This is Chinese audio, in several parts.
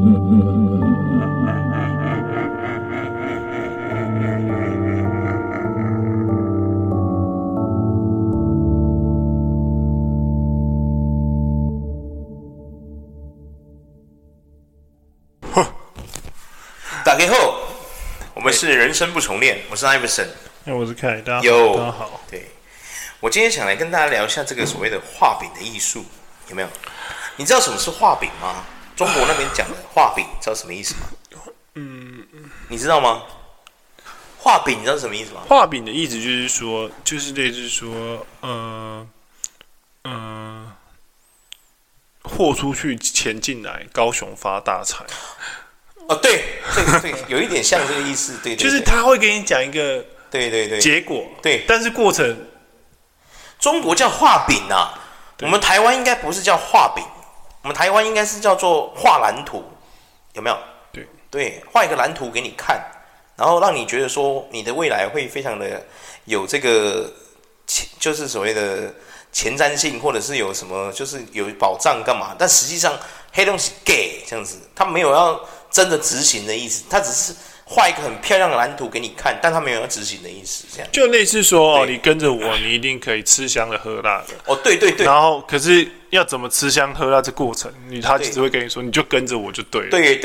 大家好，我们是人生不重练，我是 Iverson， 我是凯，大家好。 对，我今天想来跟大家聊一下这个所谓的画饼的艺术，有没有？你知道什么是画饼吗？中国那边讲的画饼，知道什么意思吗？你知道吗？画饼，你知道什么意思吗？ 画饼的意思就是说，就是类似说，货出去钱进来，高雄发大财。 哦，对，有一点像这个意思，对， 就是他会给你讲一个对结果， 对， 但是过程， 中国叫画饼啊，我们台湾应该不是叫画饼，我们台湾应该是叫做画蓝图，有没有？对，画一个蓝图给你看，然后让你觉得说你的未来会非常的有这个，就是所谓的前瞻性，或者是有什么就是有保障干嘛？但实际上黑东西 gay 这样子，他没有要真的执行的意思，他只是画一个很漂亮的蓝图给你看，但他没有要执行的意思，这样就类似说你跟着我，你一定可以吃香的喝辣的。 哦，对， 然后可是要怎么吃香喝辣这过程，他只会跟你说，你就跟着我就对了。 对。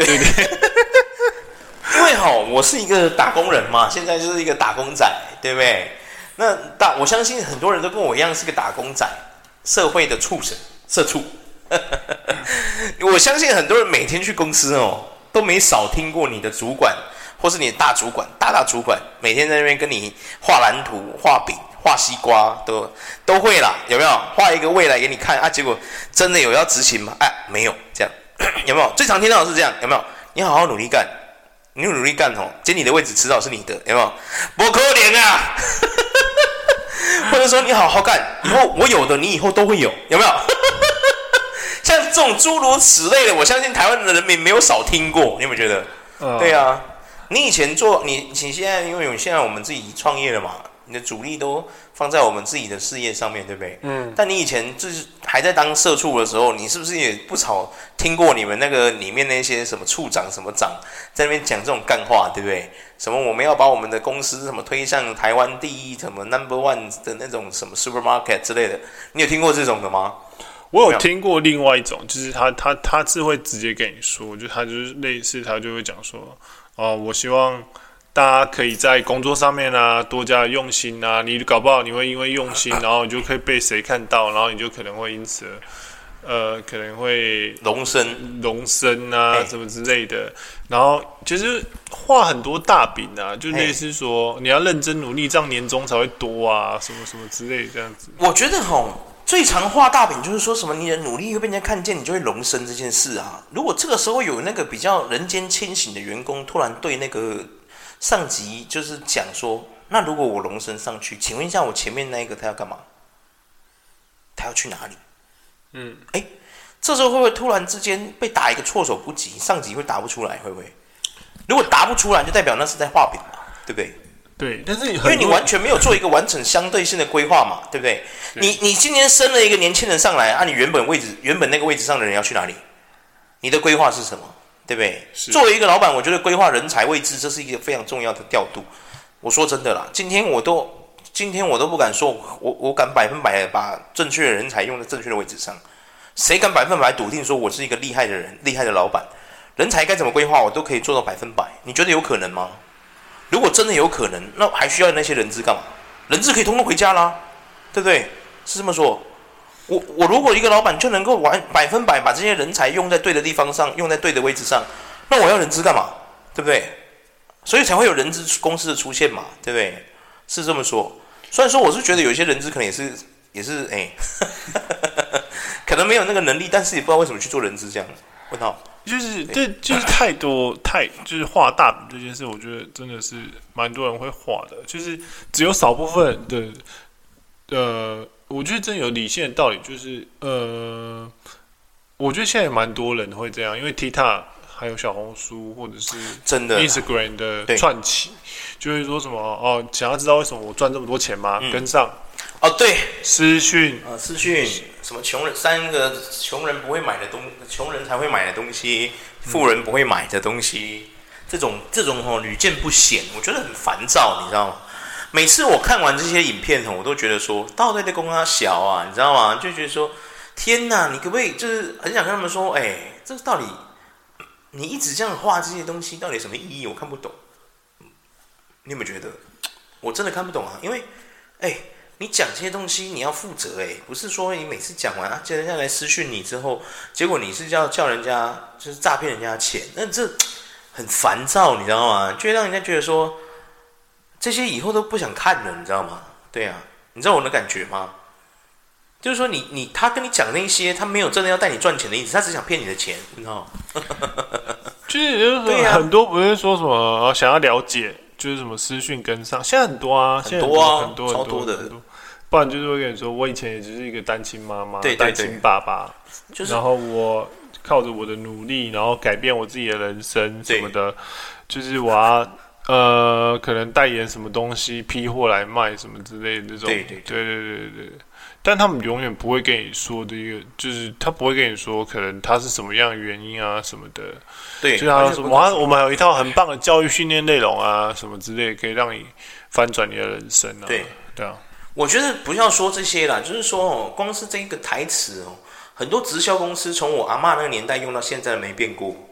因为我是一个打工人嘛，现在就是一个打工仔，对不对？那我相信很多人都跟我一样是个打工仔，社会的畜生、社畜。我相信很多人每天去公司都没少听过你的主管或是你的大主管、大主管每天在那边跟你画蓝图、画饼、画西瓜，都会啦，有没有？画一个未来给你看啊，结果真的有要执行吗？没有，这样有没有？最常听到的是这样，有没有？你好好努力干。你努力干接你的位置迟早是你的，有没有？不可能啊！或者说你好好干，以后我有的你以后都会有，有没有？像这种诸如此类的，我相信台湾的人民没有少听过，你有没有觉得？对啊，你以前做你现在，因为现在我们自己创业了嘛，你的主力都放在我们自己的事业上面，对不对？但你以前就是还在当社畜的时候，你是不是也不少听过你们那个里面那些什么处长、什么长在那边讲这种干话，对不对？什么我们要把我们的公司什么推向台湾第一，什么 No.1 的那种什么 supermarket 之类的，你有听过这种的吗？ 我有听过另外一种，就是他是会直接跟你说，就他就是类似，他就会讲说，我希望大家可以在工作上面啊多加用心啊，你搞不好你会因为用心，然后你就可以被谁看到，然后你就可能会因此可能会荣升啊什么之类的，然后就是画很多大饼啊，就类似说你要认真努力，这样年终才会多啊，什么什么之类的这样子。 我觉得最常画大饼就是说什么你的努力会被人家看见，你就会荣升这件事啊。如果这个时候有那个比较人间清醒的员工突然对那个上级就是讲说，那如果我荣升上去，请问一下我前面那个他要干嘛？他要去哪里？这时候会不会突然之间被打一个措手不及？上级会答不出来，会不会？如果答不出来，就代表那是在画饼嘛，对不对？ 对，但是因为你完全没有做一个完整相对性的规划嘛，对不对？你今天升了一个年轻人上来啊，你原本那个位置上的人要去哪里？你的规划是什么？对不对？作为一个老板，我觉得规划人才位置这是一个非常重要的调度。我说真的啦，今天我都不敢说，我敢100%把正确的人才用在正确的位置上。谁敢100%笃定说我是一个厉害的人、厉害的老板？人才该怎么规划，我都可以做到100%。你觉得有可能吗？如果真的有可能，那还需要那些人资干嘛？人资可以通通回家啦，对不对？是这么说。我如果一个老板就能够100%把这些人才用在对的地方上，用在对的位置上，那我要人资干嘛？对不对？所以才会有人资公司的出现嘛，对不对？是这么说。虽然说我是觉得有些人资可能也是可能没有那个能力，但是也不知道为什么去做人资这样。问号。 就是太多就是画大饼这件事，我觉得真的是蛮多人会画的，就是只有少部分的我觉得真有理性的道理，就是我觉得现在也蛮多人会这样，因为 TikTok 还有小红书或者是真的 Instagram 的串起，就会说什么想要知道为什么我赚这么多钱吗？跟上。 对， 私讯什么三个穷人不会买的穷人才会买的东西，富人不会买的东西，这种屡见不鲜，我觉得很烦躁，你知道吗？每次我看完这些影片我都觉得说，到底在供他小啊，你知道吗？就觉得说，天哪，你可不可以就是很想跟他们说，这到底你一直这样画这些东西，到底有什么意义？我看不懂。你有没有觉得？我真的看不懂啊，因为你讲这些东西你要负责不是说你每次讲完接着人家来私讯你之后，结果你是叫人家就是诈骗人家钱，那这很烦躁，你知道吗？就会让人家觉得说这些以后都不想看了，你知道吗？对啊，你知道我的感觉吗？就是说他跟你讲那些，他没有真的要带你赚钱的意思，他只想骗你的钱，你知道吗？ 就是很多不是说什么想要了解，就是什么私讯跟上，现在很多啊， 很多啊， 很多超多的。 不然就是会跟你说，我以前也只是一个单亲妈妈、单亲爸爸，然后我靠着我的努力，然后改变我自己的人生什么的，就是我要可能代言什么东西，批货来卖什么之类的这种，对。但他们永远不会跟你说的一个，就是他不会跟你说，可能他是什么样的原因啊什么的。 对， 就他说我们有一套很棒的教育训练内容啊，什么之类，可以让你翻转你的人生啊。对啊。 我觉得不要说这些啦，就是说光是这个台词很多直销公司从我阿嬷那个年代用到现在没变过，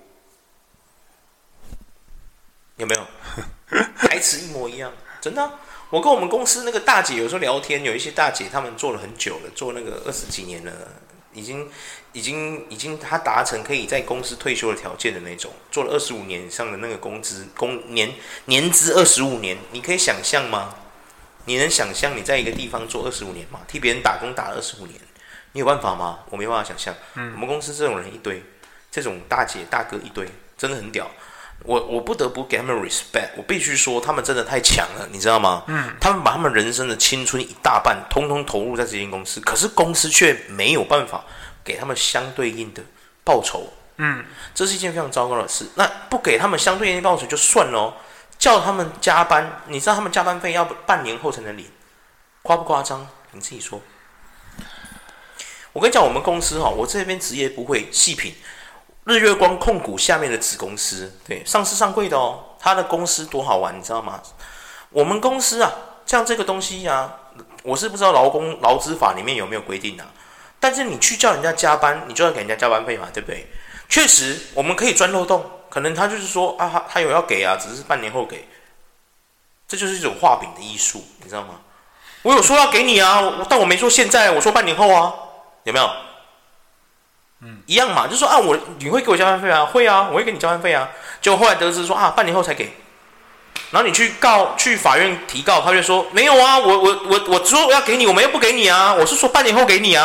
有没有？台词一模一样，真的我跟我们公司那个大姐有时候聊天，有一些大姐她们做了很久了，做那个20几年了，已经她达成可以在公司退休的条件的那种，做了25年以上的那个年资25年，你可以想象吗？你能想象你在一个地方做25年吗？替别人打工打了25年，你有办法吗？我没办法想象。我们公司这种人一堆，这种大姐大哥一堆，真的很屌。我不得不给他们 respect， 我必须说他们真的太强了，你知道吗？他们把他们人生的青春一大半通通投入在这间公司，可是公司却没有办法给他们相对应的报酬。这是一件非常糟糕的事。那不给他们相对应的报酬就算了叫他们加班，你知道他们加班费要半年后才能领，夸不夸张？你自己说。我跟你讲，我们公司我这边职业不会细品，日月光控股下面的子公司，对，上市上柜的他的公司多好玩，你知道吗？我们公司像这个东西我是不知道劳资法里面有没有规定但是你去叫人家加班，你就要给人家加班费嘛，对不对？确实，我们可以钻漏洞。可能他就是说他有要给只是半年后给，这就是一种画饼的艺术，你知道吗？我有说要给你但我没说现在，我说半年后有没有？一样嘛，就说你会给我加班费会我会给你加班费结果后来得知说半年后才给，然后你去法院提告，他就说没有我说我要给你，我们又不给你我是说半年后给你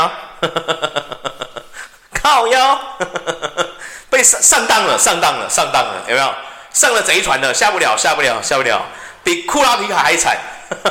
靠腰。被上当了，有没有？上了贼船了，下不了，比库拉皮卡还惨。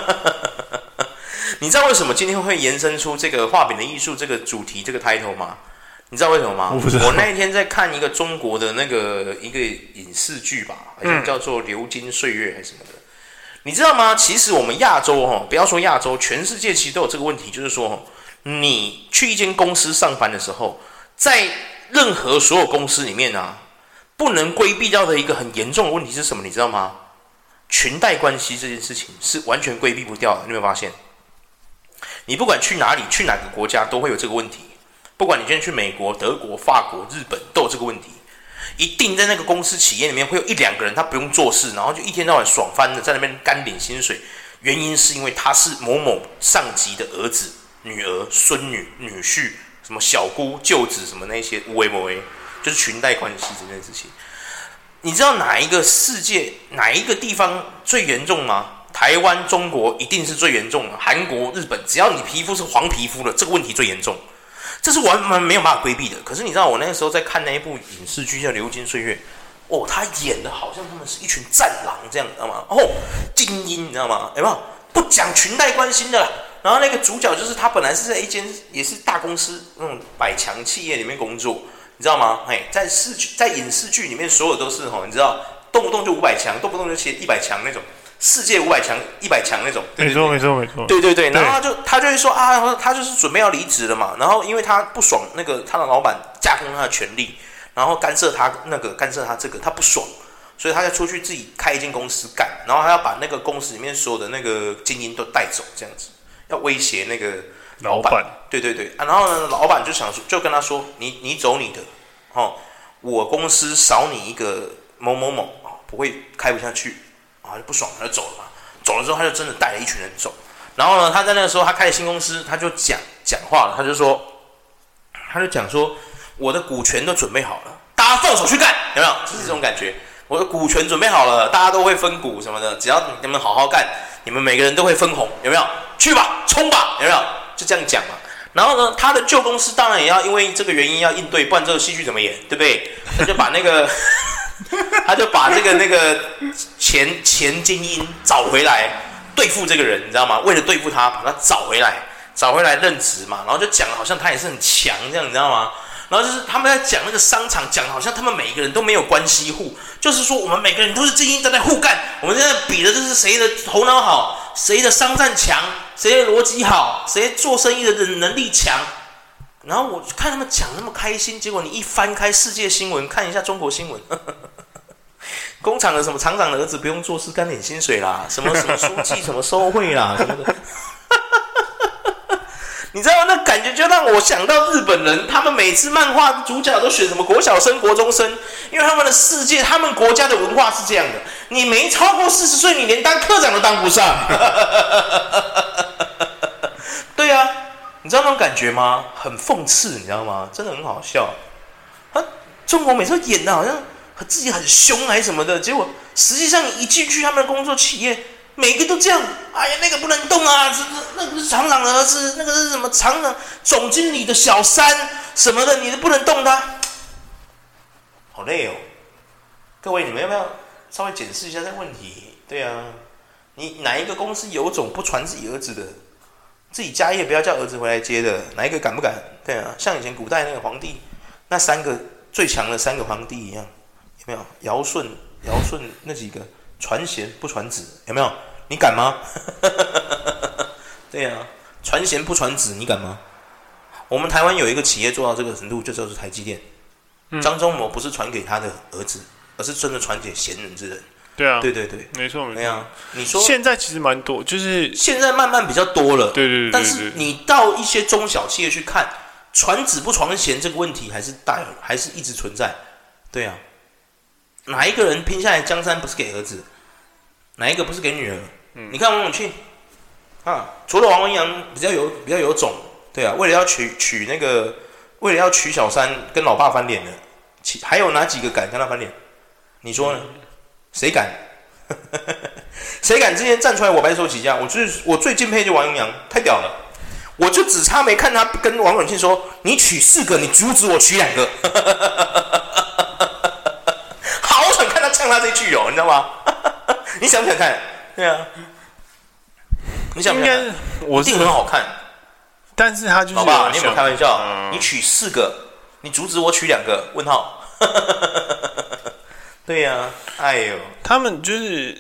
你知道为什么今天会延伸出这个画饼的艺术这个主题这个 title 吗？你知道为什么吗？我那一天在看一个中国的一个影视剧吧，好像叫做《流金岁月》还是什么的。你知道吗？其实我们亚洲不要说亚洲，全世界其实都有这个问题，就是说你去一间公司上班的时候，在任何所有公司里面不能规避掉的一个很严重的问题是什么？你知道吗？裙带关系这件事情是完全规避不掉的。你有没有发现？你不管去哪里，去哪个国家都会有这个问题。不管你今天去美国、德国、法国、日本，都有这个问题。一定在那个公司企业里面会有1-2个人，他不用做事，然后就一天到晚爽翻的在那边干领薪水。原因是因为他是某某上级的儿子、女儿、孙女、女婿。什么小姑、舅子什么那些无为不为，就是裙带关系这件事情。你知道哪一个地方最严重吗？台湾、中国一定是最严重的，韩国、日本，只要你皮肤是黄皮肤的，这个问题最严重，这是完全没有办法规避的。可是你知道，我那个时候在看那一部影视剧叫《流金岁月》，他演的好像他们是一群战狼这样，知道吗？精英，你知道吗？有没有不讲裙带关系的啦？然后那个主角就是他本来是在一间也是大公司那种百强企业里面工作，你知道吗？在影视剧里面所有都是你知道动不动就500强，动不动就100强那种世界500强、100强那种。 没错。 对，然后他就会说啊，他就是准备要离职了嘛。然后因为他不爽那个他的老板架空他的权利，然后干涉他这个，他不爽，所以他就出去自己开一间公司干，然后他要把那个公司里面所有的那个精英都带走，这样子，要威胁那个老板。对然后呢，老板就跟他说，你走你的，我公司少你一个某某某，不会开不下去，就不爽，他就走了嘛。走了之后，他就真的带了一群人走。然后呢，他在那个时候，他开了新公司，他就讲话了，他就讲说，我的股权都准备好了，大家放手去干，有没有？就是这种感觉。我的股权准备好了，大家都会分股什么的，只要你们好好干，你们每个人都会分红，有没有？去吧，冲吧，有没有？就这样讲嘛。然后呢，他的旧公司当然也要因为这个原因要应对，不然这个戏剧怎么演，对不对？他就把那个前精英找回来对付这个人，你知道吗？为了对付他，把他找回来任职嘛。然后就讲好像他也是很强这样，你知道吗？然后就是他们在讲那个商场，讲好像他们每一个人都没有关系户，就是说我们每个人都是精英在互干，我们现在比的就是谁的头脑好，谁的商战强，谁的逻辑好，谁做生意的能力强。然后我看他们讲那么开心，结果你一翻开世界新闻，看一下中国新闻，工厂的什么厂长的儿子不用做事干点薪水啦，什么书记什么收贿啦什么的。你知道那感觉就让我想到日本人，他们每次漫画主角都选什么国小生、国中生，因为他们的世界、他们国家的文化是这样的：你没超过40岁，你连当科长都当不上。对啊，你知道那种感觉吗？很讽刺，你知道吗？真的很好笑。中国每次演的好像自己很凶还是什么的，结果实际上你一进去他们的工作企业。每个都这样，哎呀，那个不能动啊！那个是厂长的儿子，那个是什么厂长、总经理的小三什么的，你都不能动他，好累哦。各位，你们要不要稍微检视一下这个问题？对啊，你哪一个公司有种不传自己儿子的，自己家业不要叫儿子回来接的，哪一个敢不敢？对啊，像以前古代那个皇帝，那最强的3个皇帝一样，有没有？尧舜那几个。传贤不传子，有没有？你敢吗？对啊，传贤不传子，你敢吗？我们台湾有一个企业做到这个程度，就叫做台积电。张忠谋不是传给他的儿子，而是真的传给贤人之人。 对啊， 对， 没错。 对啊，你说现在其实蛮多，就是现在慢慢比较多了。 对。 但是你到一些中小企业去看，传子不传贤这个问题还是一直存在。对啊。哪一个人拼下来江山不是给儿子？哪一个不是给女儿？你看王永庆啊，除了王文洋比较有种，对啊，为了要娶小三跟老爸翻脸的，还有哪几个敢跟他翻脸？你说呢？谁敢？谁敢之前站出来我白手起家？我最敬佩就王永洋，太屌了！我就只差没看他跟王永庆说：“你娶4个，你阻止我娶2个。”好想看他呛他这句哦，你知道吗？你想不想看？对啊，你想不想看？一定很好看。 但是他就是老爸，你有没有开玩笑？你娶4个，你阻止我娶2个？问号。对呀，哎呦， 他们就是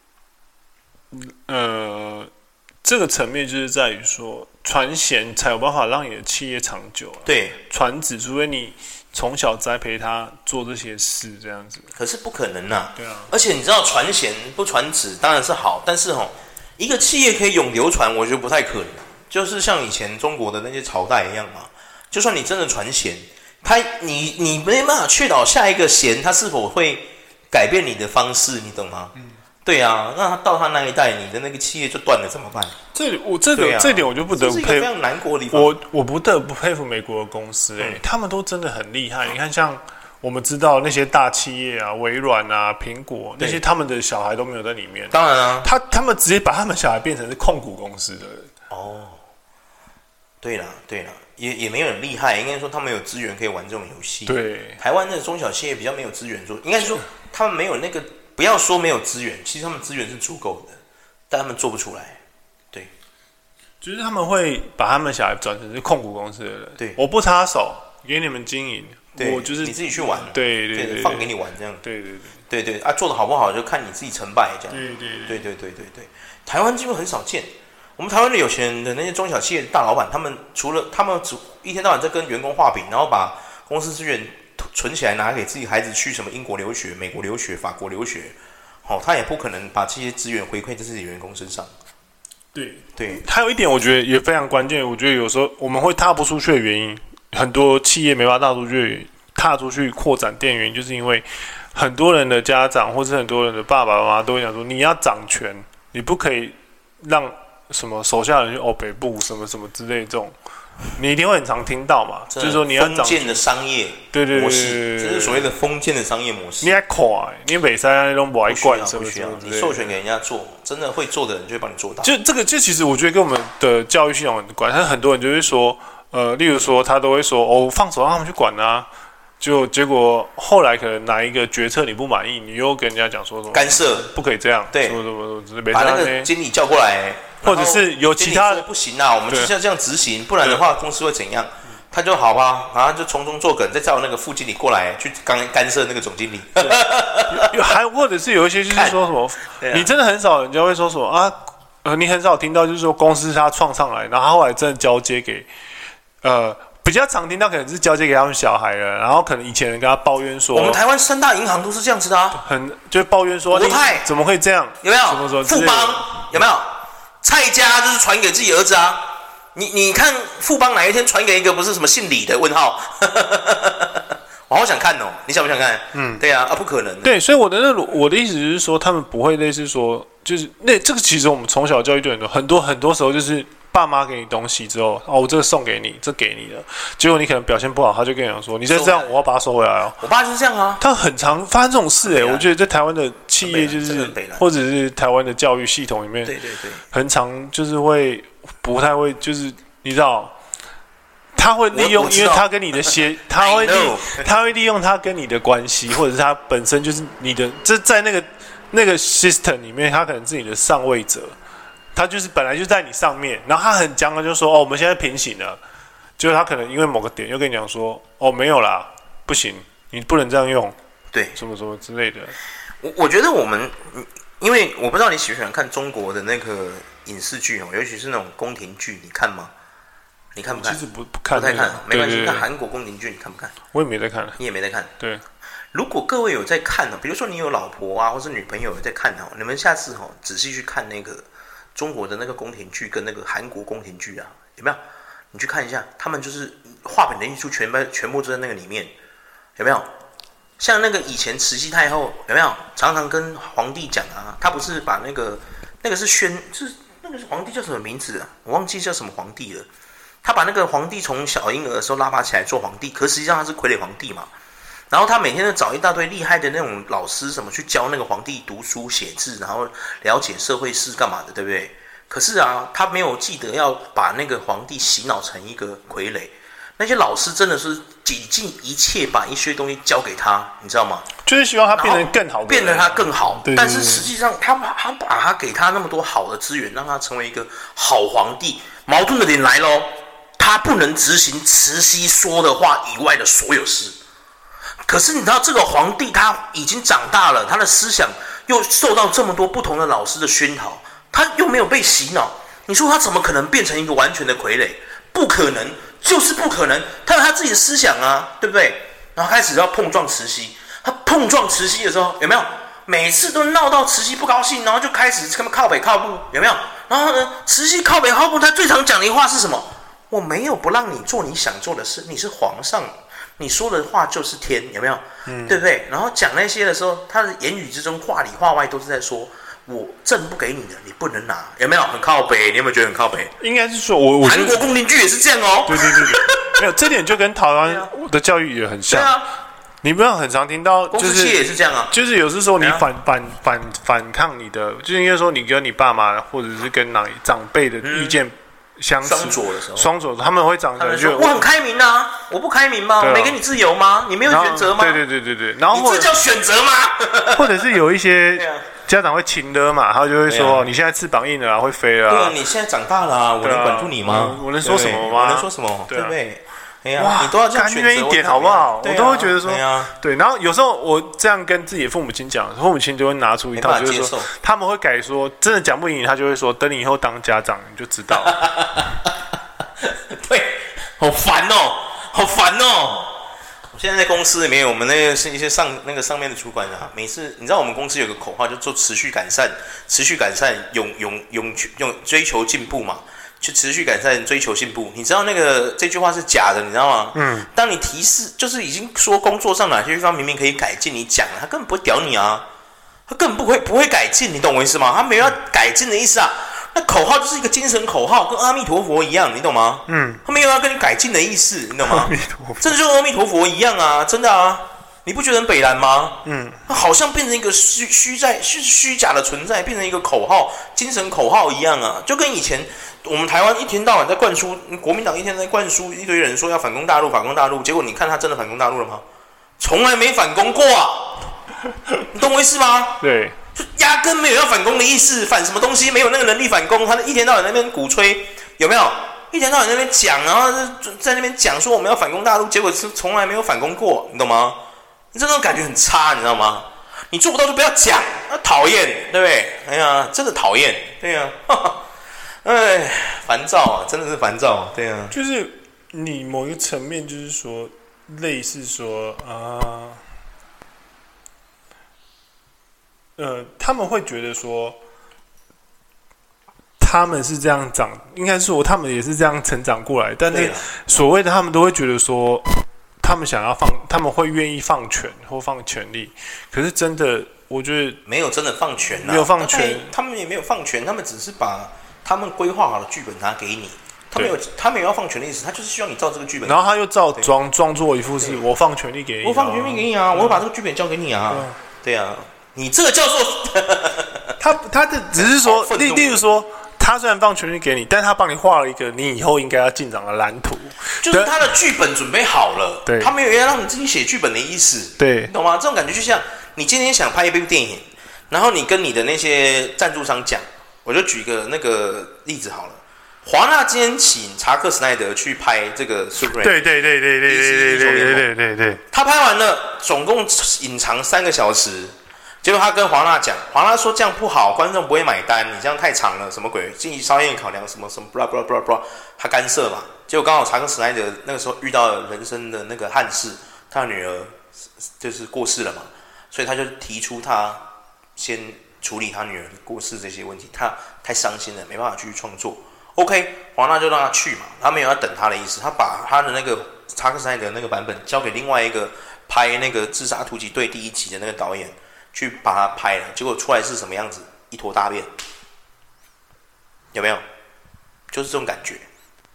这个层面就是在于说，传贤才有办法让你的企业长久。 对， 传子，除非你从小栽培他做这些事，这样子。 可是不可能啊。 对啊。 而且你知道，传贤不传子当然是好，但是一个企业可以永流传，我觉得不太可能。就是像以前中国的那些朝代一样嘛，就算你真的传贤，你没办法确保下一个贤他是否会改变你的方式，你懂吗？对啊，那他到他那一代，你的那个企业就断了，怎么办？ 这点我就不得不佩服， 这是一个非常难过的地方。 我不得不佩服美国的公司，他们都真的很厉害。你看，像我们知道那些大企业啊，微软啊、苹果那些，他们的小孩都没有在里面。 当然啊， 他们直接把他们小孩变成是控股公司的人。 哦，对了，也没有很厉害，应该说他们有资源可以玩这种游戏。 对， 台湾的中小企业比较没有资源做，应该说他们没有那个。不要说没有资源，其实他们资源是足够的，但他们做不出来。对， 就是他们会把他们小孩转成是控股公司的人。 对， 我不插手，给你们经营， 我就是你自己去玩， 对， 放给你玩这样， 对啊，做得好不好就看你自己成败这样，对，台湾基本很少见。我们台湾的有钱人的那些中小企业大老板，他们除了他们一天到晚在跟员工画饼，然后把公司资源存起来拿给自己孩子去什么英国留学、美国留学、法国留学，他也不可能把这些资源回馈在自己员工身上。对， 还有一点我觉得也非常关键，我觉得有时候我们会踏不出去的原因，很多企业没办法踏出去扩展店原因，就是因为很多人的家长或是很多人的爸爸妈妈都会讲说，你要掌权，你不可以让什么手下人去北部什么什么之类的这种，你一定会很常听到嘛，就是说你要封建的商业模式，这是所谓的封建的商业模式。 你还快，你北山那种不爱管什么不需要，你授权给人家做，真的会做的人就会帮你做到。 就这个，就其实我觉得跟我们的教育系统有关，但是很多人就会说，例如说他都会说，放手让他们去管啊。结果后来可能哪一个决策你不满意，你又跟人家讲说什么干涉， 不可以这样， 对， 什么把那个经理叫过来， 或者是有其他说不行啊，我们就是要这样执行，不然的话公司会怎样？他就好吧，然后就从中作梗，再叫那个副经理过来去干涉那个总经理。 还或者是有一些就是说什么，你真的很少人家会说什么啊，你很少听到就是说公司他创上来，然后他后来真的交接给比较常听到可能是交接给他们小孩了，然后可能以前人跟他抱怨说， 我们台湾3大银行都是这样子的啊， 就抱怨说， 国泰怎么会这样？ 有没有？富邦有没有？蔡家就是传给自己儿子啊，你看富邦哪一天传给一个不是什么姓李的问号？我好想看哦，你想不想看？对啊，不可能。 对，所以我的意思就是说，他们不会类似说，就是这个其实我们从小教育对很多时候就是爸妈给你东西之后，我这个送给你，这给你了，结果你可能表现不好，他就跟你讲说，你再这样，我要把它收回来哦。 我爸就是这样啊， 他很常发生这种事我觉得在台湾的企业就是，或者是台湾的教育系统里面， 对， 很常就是会不太会，就是你知道。他会利用，因为他跟你的他会利用他跟你的关系，或者是他本身就是你的，这在那个 system 里面，他可能是你的上位者，他就是本来就在你上面，然后他很僵的就说，我们现在平行了，结果他可能因为某个点又跟你讲说，没有啦，不行，你不能这样用， 对， 什么什么之类的。 我觉得我们，因为我不知道你喜不喜欢看中国的那个影视剧尤其是那种宫廷剧，你看吗？你看不看？ 其实不看， 不太看，没关系。看韩国宫廷剧，你看不看？ 我也没在看， 你也没在看。 对， 如果各位有在看比如说你有老婆啊，或是女朋友有在看你们下次仔细去看那个中国的那个宫廷剧跟那个韩国宫廷剧啊，有没有？你去看一下，他们就是画本的艺术全部都在那个里面，有没有？像那个以前慈禧太后有没有常常跟皇帝讲啊？他不是把那个是就是那个皇帝叫什么名字啊？我忘记叫什么皇帝了。他把那个皇帝从小婴儿的时候拉拔起来做皇帝，可实际上他是傀儡皇帝嘛。然后他每天都找一大堆厉害的那种老师，什么去教那个皇帝读书写字，然后了解社会事干嘛的，对不对？可是他没有记得要把那个皇帝洗脑成一个傀儡。那些老师真的是几尽一切把一些东西教给他，你知道吗？ 就是希望他变得更好， 变得他更好。 对， 但是实际上他把他给他那么多好的资源，让他成为一个好皇帝。矛盾的点来咯，他不能执行慈禧说的话以外的所有事。可是你知道，这个皇帝他已经长大了，他的思想又受到这么多不同的老师的熏陶，他又没有被洗脑，你说他怎么可能变成一个完全的傀儡？不可能，就是不可能。他有他自己的思想啊，对不对？然后开始要碰撞慈禧，他碰撞慈禧的时候，有没有？每次都闹到慈禧不高兴，然后就开始靠北靠步，有没有？然后呢，慈禧靠北靠步，他最常讲的一句话是什么？我没有不让你做你想做的事，你是皇上，你说的话就是天，有没有？对不对？然后讲那些的时候，他的言语之中话里话外都是在说，我朕不给你的，你不能拿，有没有？很靠北，你有没有觉得很靠北？ 应该是说我韩国宫廷剧也是这样哦。 对，没有这点就跟台湾的教育也很像。对啊，你不要很常听到， 公司企业也是这样啊。 就是有时候你反抗你的，就是应该说你跟你爸妈或者是跟长辈的意见相持双左，他们会长得就我很开明啊，我不开明吗？我没给你自由吗？你没有选择吗？ 对，然后你这叫选择吗？ 或者是有一些家长会亲的嘛，他就会说你现在翅膀硬了会飞了。 对啊，你现在长大了，我能管住你吗？ 我能说什么吗？ 我能说什么？对不对？ 哎呀，你都要这样选择一点好不好？我都会觉得说，对。然后有时候我这样跟自己的父母亲讲，父母亲就会拿出一套，就是说他们会改说，真的讲不赢你，他就会说，等你以后当家长你就知道对，好烦哦，好烦哦。我现在在公司里面，我们那个是一些上面的主管啊，每次你知道我们公司有个口号，就做持续改善，永追求进步嘛。去持续改善，追求进步。你知道这句话是假的，你知道吗？当你提示，就是已经说工作上哪些地方明明可以改进，你讲了，他根本不会屌你啊，他根本不会改进，你懂我意思吗？他没有要改进的意思啊。那口号就是一个精神口号，跟阿弥陀佛一样，你懂吗？他没有要跟你改进的意思，你懂吗？真的就跟阿弥陀佛一样啊，真的啊。你不觉得很北蓝吗？它好像变成一个虚假的存在，变成一个口号、精神口号一样啊，就跟以前我们台湾一天到晚在灌输，国民党一天在灌输一堆人说要反攻大陆，反攻大陆，结果你看他真的反攻大陆了吗？从来没反攻过啊，你懂我意思吗？ 对， 就压根没有要反攻的意思，反什么东西？没有那个能力反攻，他一天到晚在那边鼓吹，有没有？一天到晚在那边讲，然后在那边讲说我们要反攻大陆，结果是从来没有反攻过，你懂吗？你这种感觉很差，你知道吗？你做不到就不要讲，讨厌，对不对？哎呀，真的讨厌，对呀，哎，烦躁啊，真的是烦躁，对呀。 就是你某一个层面，就是说，类似说他们会觉得说，他们是这样长，应该说他们也是这样成长过来，但是所谓的他们都会觉得说。他们会愿意放权或放权力，可是真的，我觉得没有真的放权啊， 没有放权， 他们也没有放权，他们只是把他们规划好的剧本拿给你，他没有要放权的意思，他就是希望你照这个剧本， 然后他又装作一副是我放权力给你， 我放权力给你啊，我会把这个剧本交给你啊，对啊，你这个叫做他的只是说，例如说。他虽然放权力给你，但是他帮你画了一个你以后应该要进展的蓝图， 就是他的剧本准备好了， 对， 他没有要让你自己写剧本的意思， 对， 你懂吗？这种感觉就像你今天想拍一部电影，然后你跟你的那些赞助商讲，我就举一个那个例子好了。华纳今天请查克·史奈德去拍这个 Superman， 对， 他拍完了，总共隐藏3个小时。结果他跟华纳讲，华纳说这样不好，观众不会买单，你这样太长了，什么鬼？经济商业考量什么 blah blah blah blah， 他干涉嘛。结果刚好查克·史奈德那个时候遇到了人生的那个憾事，他的女儿就是过世了嘛，所以他就提出他先处理他女儿过世这些问题，他太伤心了，没办法继续创作。OK， 华纳就让他去嘛，他没有要等他的意思，他把他的那个查克·史奈德那个版本交给另外一个拍那个《自杀突击队》第1集的那个导演。去把它拍了，结果出来是什么样子？一坨大便，有没有？就是这种感觉。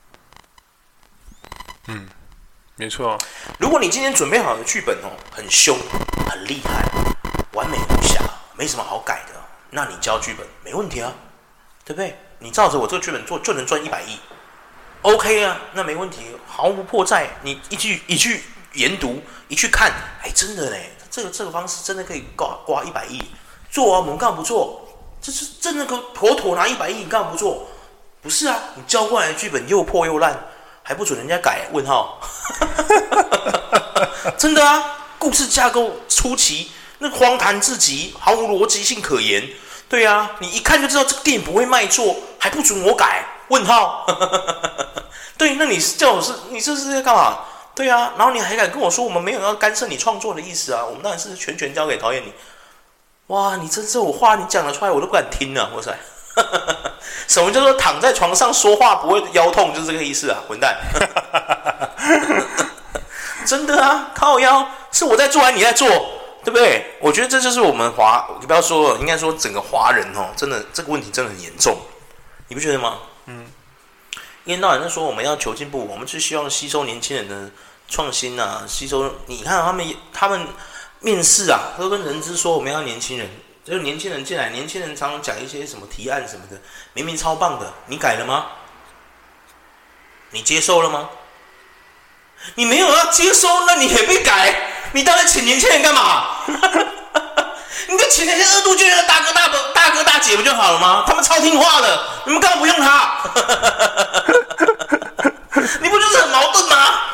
没错。 如果你今天准备好的剧本很凶、很厉害、完美无瑕，没什么好改的，那你交剧本没问题啊，对不对？你照着我这个剧本做，就能赚100亿 ，OK 啊，那没问题，毫无破绽。你一句研读，一去看，哎，真的嘞。这个方式真的可以刮100亿，做啊，我们干嘛不做？这是真的妥妥拿100亿，你干嘛不做？不是啊，你交过来的剧本又破又烂，还不准人家改？问号，真的啊，故事架构出奇，那荒唐至极，毫无逻辑性可言。对啊，你一看就知道这个电影不会卖座，还不准我改？问号，对，那你叫我你这是在干嘛？对啊，然后你还敢跟我说我们没有要干涉你创作的意思啊？我们当然是全权交给导演你。哇，你这我话你讲得出来，我都不敢听啊！哇塞，什么叫做躺在床上说话不会腰痛，就是这个意思啊！混蛋，真的啊，靠腰是我在做还是你在做？对不对？我觉得这就是我们你不要说了，应该说整个华人真的这个问题真的很严重，你不觉得吗？一天到晚在说我们要求进步，我们是希望吸收年轻人的创新啊，吸收。你看他们面试啊，都跟人资说我们要年轻人，就是年轻人进来，年轻人常常讲一些什么提案什么的，明明超棒的，你改了吗？你接受了吗？你没有要接收，那你也没改，你到底请年轻人干嘛？你就请那些恶毒剧的大哥大姐不就好了吗？他们超听话的，你们干嘛不用他？你不就是很矛盾吗？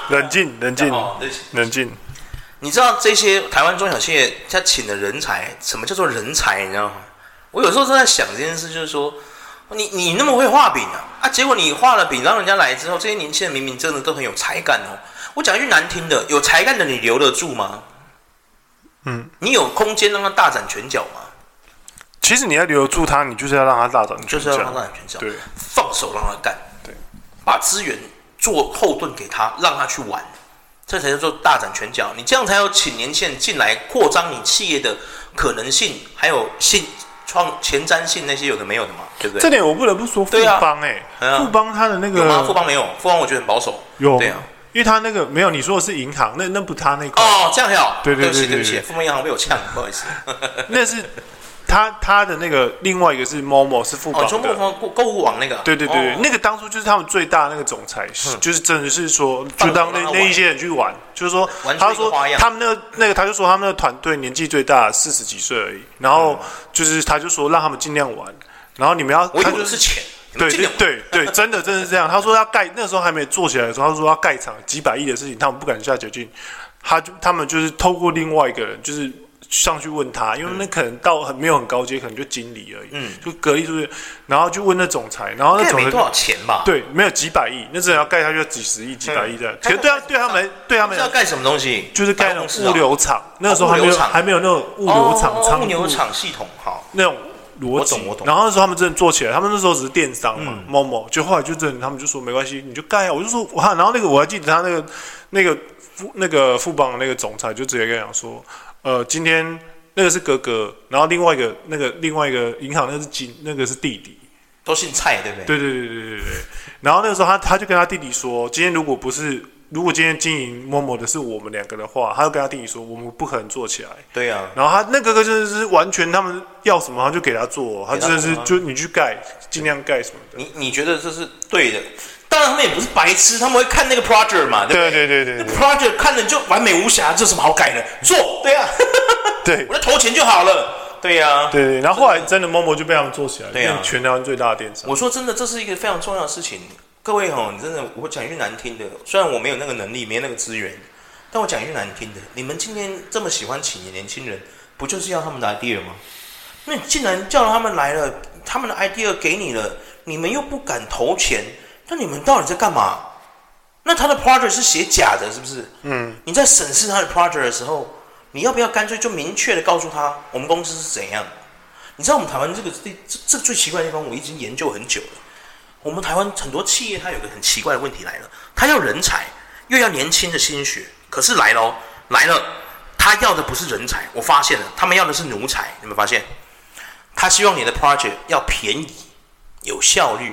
冷静，冷静。 你知道这些台湾中小企业他请的人才，什么叫做人才？你知道吗？我有时候都在想这件事，就是说，你那么会画饼啊，结果你画了饼，让人家来之后，这些年轻人明明真的都很有才干哦。我讲一句难听的，有才干的你留得住吗？你有空间让他大展拳脚吗？ 其实你要留住他，你就是要让他大展拳脚， 就是要让他大展拳脚， 对， 放手让他干， 对， 把资源做后盾给他，让他去玩。这才叫做大展拳脚，你这样才有请年轻人进来，扩张你企业的可能性，还有前瞻性那些有的没有的嘛，对不对？ 这点我不得不说富邦富邦他的那个有吗？富邦没有，富邦我觉得很保守。 有， 对啊， 因为他那个没有你说的是银行，那不他那块哦，这样好， 对不起，富邦银行被我呛，不好意思。 那是他的那个另外一个是 Momo 是富邦的， 购物网那个， 对，那个当初就是他们最大的那个总裁，就是真的是说，就让那一些人去玩，就是说，他说他们那个他就说他们的团队年纪最大40几岁而已，然后就是他就说让他们尽量玩，然后你们要， 我以为是钱。 对，真的是这样。他说要盖，那时候还没做起来的时候，他说要盖厂几百亿的事情，他们不敢下决定。他们就是透过另外一个人，就是上去问他，因为那可能没有很高阶，可能就经理而已，就格力是不是？然后就问那总裁，然后那总裁没多少钱吧？ 对，没有几百亿，那真的要盖下去要几十亿、几百亿的。其实对他们要盖什么东西？ 就是盖那种物流厂，那个时候还没有那种物流厂、 物流厂系统，好那种。逻辑，我懂。然后那时候他们真的做起来，他们那时候只是电商嘛，Momo，就后来就真的，他们就说没关系，你就盖啊。我就说哇，然后那个我还记得他那个富邦的那个总裁就直接跟他讲说，今天那个是哥哥，然后另外一个银行那个是弟弟， 都姓蔡，对不对？ 对。然后那个时候他就跟他弟弟说，今天如果今天经营 Momo 的是我们两个的话，他就跟他弟弟说，我们不可能做起来。 对啊。 然后他那哥哥真的是完全他们要什么他就给他做，他真的是就你去盖，尽量盖什么的。 你觉得这是对的？当然他们也不是白痴，他们会看那个 project 嘛，对不对？ 对。 那 project 看了就完美无瑕，这有什么好改的？做，对啊。 对， 我在投钱就好了。对呀。 对。然后后来真的 Momo 就被他们做起来， 对啊， 全台湾最大的电商。 我说真的，这是一个非常重要的事情。各位你真的，我讲一句难听的，虽然我没有那个能力，没那个资源，但我讲一句难听的，你们今天这么喜欢请年轻人，不就是要他们的 idea 吗？那你既然叫他们来了，他们的 idea 给你了，你们又不敢投钱，那你们到底在干嘛？那他的 project 是写假的，是不是？你在审视他的 project 的时候，你要不要干脆就明确的告诉他，我们公司是怎样？你知道我们台湾这最奇怪的地方，我已经研究很久了。我们台湾很多企业，它有个很奇怪的问题来了，它要人才，又要年轻的心血，可是来了，他要的不是人才，我发现了，他们要的是奴才，有没有发现？他希望你的 project 要便宜、有效率，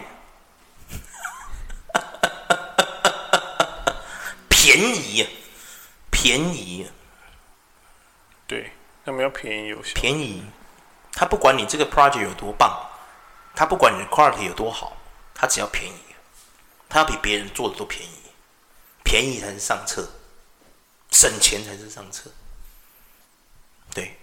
便宜， 对，他们要便宜有效， 便宜，他不管你这个 project 有多棒，他不管你的 quality 有多好。他只要便宜，他要比别人做的都便宜，便宜才是上策，省钱才是上策。对，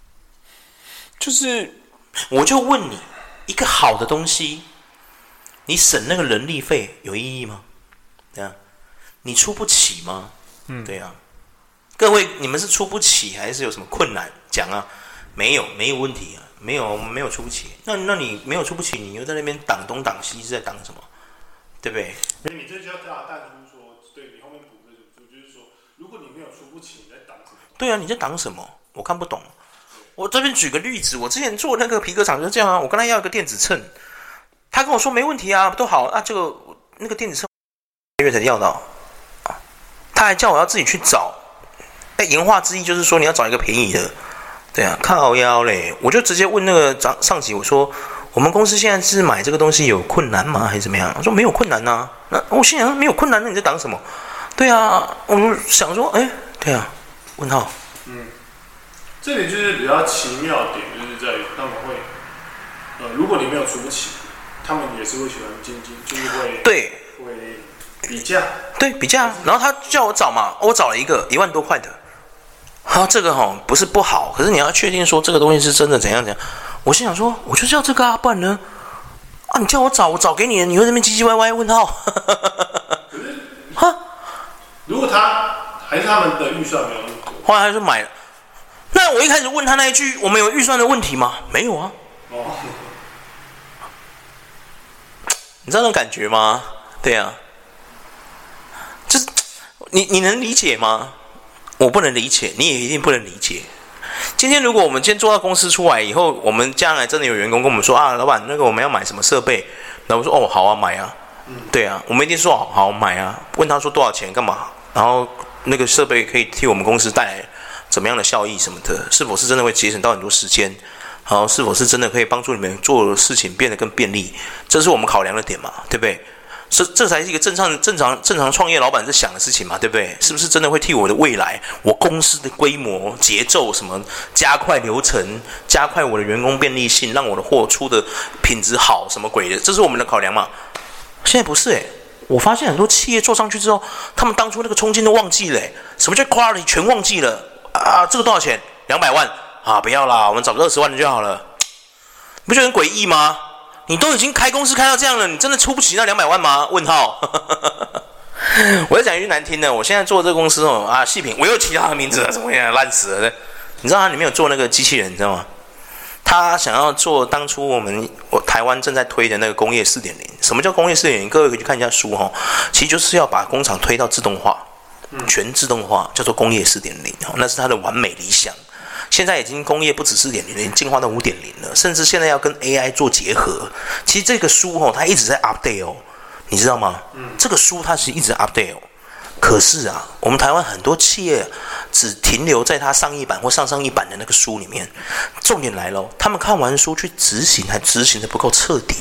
就是我就问你，一个好的东西，你省那个人力费有意义吗？对啊，你出不起吗？对啊，各位，你们是出不起还是有什么困难？讲啊，没有问题啊。没有出不起，那你没有出不起，你又在那边挡东挡西，是在挡什么？对不对？ 你这就要大淡出说，对你后面补的就是说，如果你没有出不起，你在挡什么？ 对啊，你在挡什么？我看不懂。我这边举个例子，我之前做那个皮革厂就是这样啊，我跟他要一个电子秤，他跟我说没问题啊，都好啊，那个电子秤月才要到啊，他还叫我要自己去找。言话之意就是说你要找一个便宜的。对啊，靠腰嘞！我就直接问那个上级，我说我们公司现在是买这个东西有困难吗，还是怎么样？他说没有困难啊。那我心想没有困难，那你在挡什么？对啊，我就想说，对啊，问号。 这里就是比较奇妙的点，就是在于他们会，如果你没有出不起，他们也是会喜欢就是会比价， 对比价。然后他叫我找嘛，我找了一个1万多块的。这个不是不好，可是你要确定说这个东西是真的怎样。我心想说，我就是要这个啊，不然呢？你叫我找给你，你会在那边唧唧歪歪问号。 如果还是他们的预算没有那么多， 后来他就买了。那我一开始问他那一句，我们有预算的问题吗？没有啊。 哦， 你知道那种感觉吗？对啊，就是你能理解吗？我不能理解，你也一定不能理解。今天如果我们今天做到公司出来以后，我们将来真的有员工跟我们说啊，老板，那个我们要买什么设备，然后我说哦，好啊，买啊。对啊，我们一定说好买啊。问他说多少钱干嘛？然后那个设备可以替我们公司带来怎么样的效益什么的？是否是真的会节省到很多时间？然后是否是真的可以帮助你们做的事情变得更便利？这是我们考量的点嘛，对不对？这才是一个正常创业老板在想的事情嘛，对不对？是不是真的会替我的未来、我公司的规模、节奏什么加快流程、加快我的员工便利性，让我的货出的品质好，什么鬼的？这是我们的考量嘛？现在不是我发现很多企业做上去之后，他们当初那个冲劲都忘记了什么叫 quality 全忘记了啊！这个多少钱？200万啊！不要啦，我们找个20万的就好了，你不觉得很诡异吗？你都已经开公司开到这样了，你真的出不起那200万吗？问号。我再讲一句难听的，我现在做这个公司细品，我有其他的名字了，怎么样烂死了？你知道他里面有做那个机器人，你知道吗？他想要做当初我台湾正在推的那个工业 4.0。什么叫工业 4.0？ 各位可以去看一下书其实就是要把工厂推到自动化，全自动化，叫做工业 4.0。那是他的完美理想。现在已经工业不止 4.0， 进化到 5.0 了，甚至现在要跟 AI 做结合。其实这个书它一直在 update 你知道吗？这个书它是一直 update 可是啊，我们台湾很多企业只停留在它上一版或上上一版的那个书里面。重点来了，他们看完书去执行，还执行的不够彻底。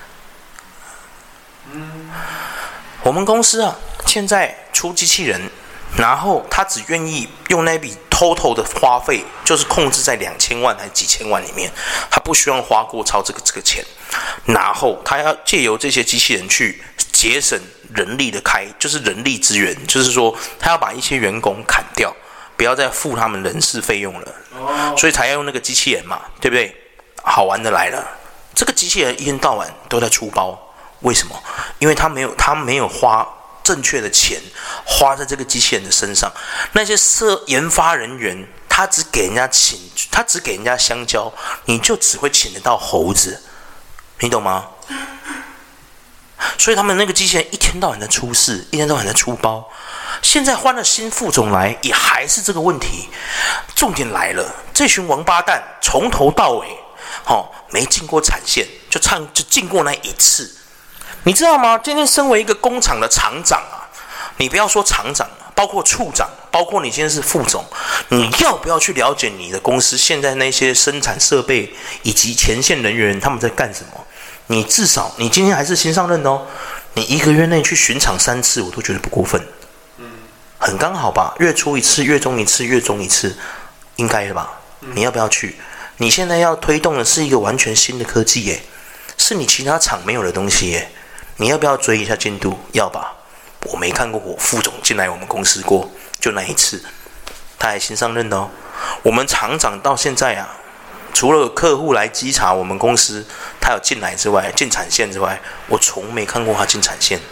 我们公司现在出机器人，然后他只愿意用那笔 total 的花费，就是控制在2000万还是几千万里面，他不希望花过超这个钱，然后他要借由这些机器人去节省人力的就是人力资源，就是说他要把一些员工砍掉，不要再付他们人事费用了，所以才要用那个机器人嘛，对不对？好玩的来了，这个机器人一天到晚都在出包，为什么？因为他没有花正确的钱花在这个机器人的身上，那些研发人员他只给人家香蕉，你就只会请得到猴子，你懂吗？所以他们那个机器人一天到晚在出事，一天到晚在出包。现在换了新副总来，也还是这个问题。重点来了，这群王八蛋从头到尾，没进过产线，就进过那一次。你知道吗？今天身为一个工厂的厂长你不要说厂长包括处长，包括你今天是副总，你要不要去了解你的公司现在那些生产设备以及前线人员他们在干什么？你至少你今天还是新上任的你1个月内去巡场3次，我都觉得不过分。很刚好吧？月初1次，月中1次，月中1次，应该的吧？你要不要去？你现在要推动的是一个完全新的科技是你其他厂没有的东西你要不要追一下进度？要吧？我没看过我副总进来我们公司过，就那一次，他还新上任的我们厂长到现在除了客户来稽查我们公司，他有进来之外，进产线之外，我从没看过他进产线。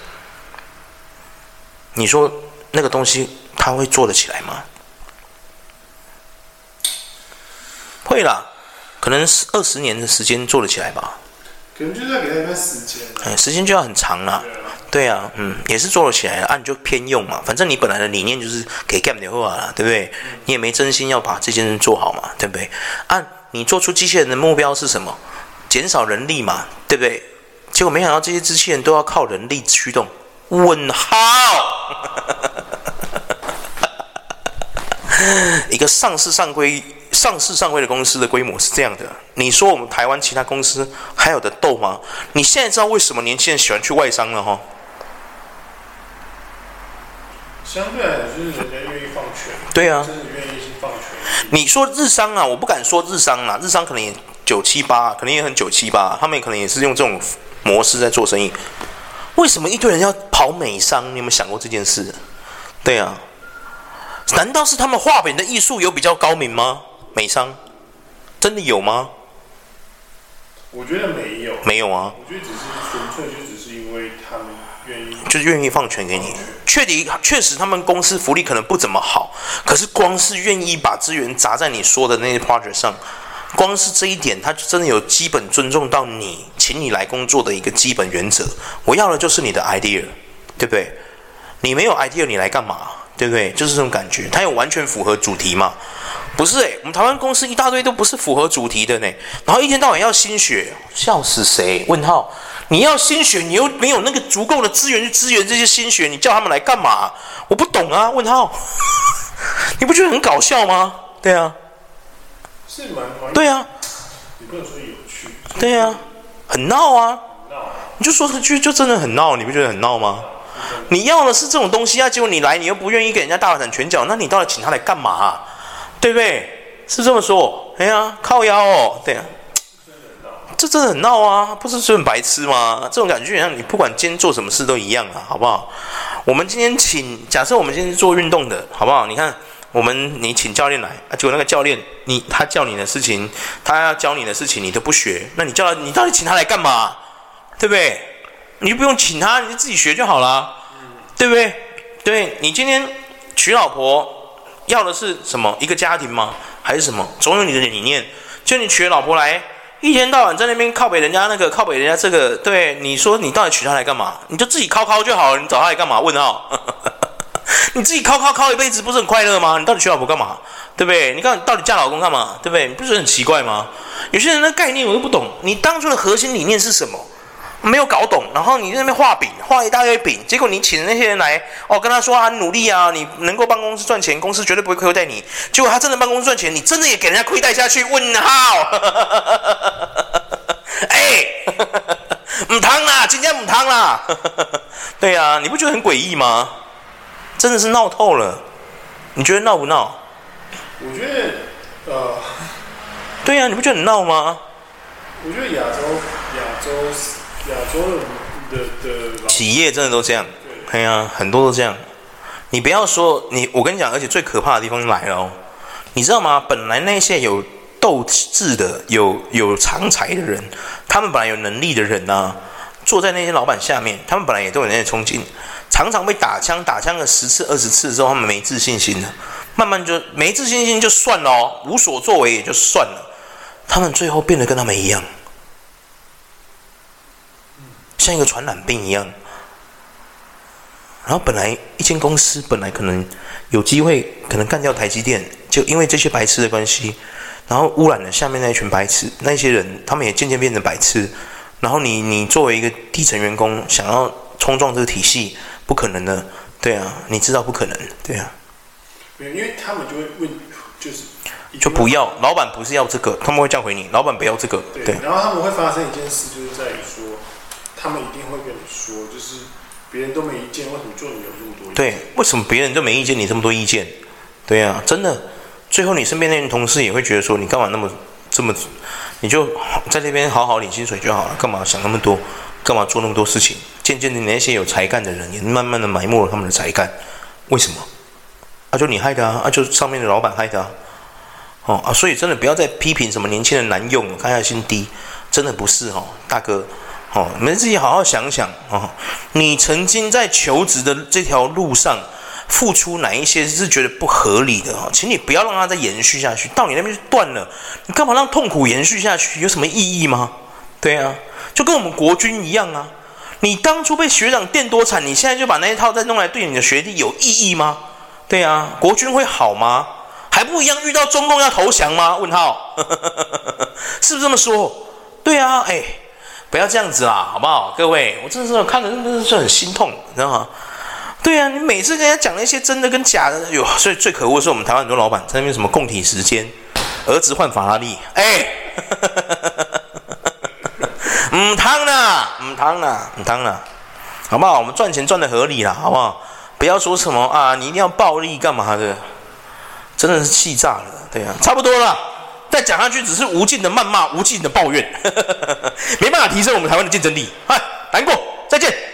你说那个东西他会做得起来吗？会啦，可能20年的时间做得起来吧。 可能就是要给他一段时间时间就要很长啦。对啊，也是做得起来了你就偏用嘛，反正你本来的理念就是给 game 的话啦，对不对？你也没真心要把这件事做好嘛，对不对？你做出机器人的目标是什么？减少人力嘛，对不对？结果没想到这些机器人都要靠人力驱动，问号。一个上市上柜的公司的规模是这样的，你说我们台湾其他公司还有的斗吗？你现在知道为什么年轻人喜欢去外商了相对来讲就是人家愿意放权， 对啊， 真的愿意放权。 你说日商我不敢说日商日商可能也978，可能也很978，他们可能也是用这种模式在做生意。为什么一堆人要跑美商？你有没有想过这件事？对啊。难道是他们画饼的艺术有比较高明吗？美商真的有吗？ 我觉得没有。 没有啊。 我觉得只是纯粹就只是因为他们愿意放权给你。确实他们公司福利可能不怎么好，可是光是愿意把资源砸在你说的那些 project 上，光是这一点，他就真的有基本尊重到你，请你来工作的一个基本原则。我要的就是你的 idea， 对不对？你没有 idea， 你来干嘛？对不对？就是这种感觉。它有完全符合主题吗？不是我们台湾公司一大堆都不是符合主题的呢。然后一天到晚要新血，笑死谁？问号。你要新血，你又没有那个足够的资源去支援这些新血，你叫他们来干嘛？我不懂啊，问号。你不觉得很搞笑吗？对啊， 是蛮对啊， 你不能说有趣， 对啊，很闹啊，你就说这句就真的很闹，你不觉得很闹吗？你要的是这种东西啊，结果你来，你又不愿意给人家大展拳脚，那你到底请他来干嘛啊？对不对？是这么说？哎呀，靠腰哦，对啊。这真的很闹啊，不是很白痴吗？这种感觉像你不管今天做什么事都一样啊，好不好？我们今天假设我们今天是做运动的，好不好？你看，你请教练来，结果那个教练他叫你的事情，他要教你的事情你都不学，那你到底请他来干嘛？对不对？你就不用请他，你就自己学就好了，对不对？对，你今天娶老婆要的是什么？一个家庭吗？还是什么？总有你的理念。就你娶了老婆来。一天到晚在那边靠北人家那个靠北人家这个，对你说你到底娶她来干嘛？你就自己靠就好了，你找她来干嘛？问号，你自己靠一辈子不是很快乐吗？你到底娶老婆干嘛？对不对？你到底嫁老公干嘛？对不对？你不是很奇怪吗？有些人的概念我都不懂，你当初的核心理念是什么？没有搞懂，然后你在那边画一大堆饼，结果你请那些人来，跟他说很努力啊，你能够帮公司赚钱，公司绝对不会亏待你。结果他真的帮公司赚钱，你真的也给人家亏待下去？问号，母汤啦，今天母汤啦，对啊，你不觉得很诡异吗？真的是闹透了，你觉得闹不闹？ 我觉得， 对啊，你不觉得很闹吗？ 我觉得亚洲的企业真的都这样，哎呀，很多都这样。你不要说我跟你讲，而且最可怕的地方来了哦，你知道吗？本来那些有斗志的、有长才的人，他们本来有能力的人啊，坐在那些老板下面，他们本来也都有那些冲劲，常常被打枪个10次、20次之后，他们没自信心了，慢慢就没自信心就算了哦，无所作为也就算了，他们最后变得跟他们一样。像一个传染病一样，然后本来一间公司本来可能有机会可能干掉台积电，就因为这些白痴的关系，然后污染了下面那一群白痴，那些人他们也渐渐变成白痴，然后你作为一个低层员工想要冲撞这个体系，不可能的，对啊，你知道不可能，对啊， 因为他们就会问， 就不要，老板不是要这个，他们会这样回你，老板不要这个，对， 然后他们会发生一件事，就是在于说。他们一定会跟你说，就是别人都没意见，为什么就你有这么多意见？ 对，为什么别人都没意见，你这么多意见？对啊，真的，最后你身边那群同事也会觉得说，你干嘛这么，你就在那边好好领薪水就好了，干嘛想那么多？干嘛做那么多事情？渐渐的，那些有才干的人也慢慢的埋没了他们的才干，为什么？就你害的啊，就上面的老板害的啊，所以真的不要再批评什么年轻人难用，抗压性低，真的不是大哥。你们自己好好想想你曾经在求职的这条路上付出哪一些是觉得不合理的请你不要让它再延续下去，到你那边就断了，你干嘛让痛苦延续下去？有什么意义吗？对啊，就跟我们国军一样啊，你当初被学长电多惨，你现在就把那一套再弄来对你的学弟有意义吗？对啊，国军会好吗？还不一样遇到中共要投降吗？问号是不是这么说？对啊，不要这样子啦，好不好？各位，我真的是看着真的是很心痛，你知道吗？对啊，你每次跟人家讲那些真的跟假的，所以最可恶的是我们台湾很多老板在那边什么共体时间，儿子换法拉利，唔汤啦，好不好？我们赚钱赚得合理啦，好不好？不要说什么啊，你一定要暴力干嘛的，真的是气炸了，对啊，差不多了。再讲下去只是无尽的谩骂，无尽的抱怨，没办法提升我们台湾的竞争力。难过，再见。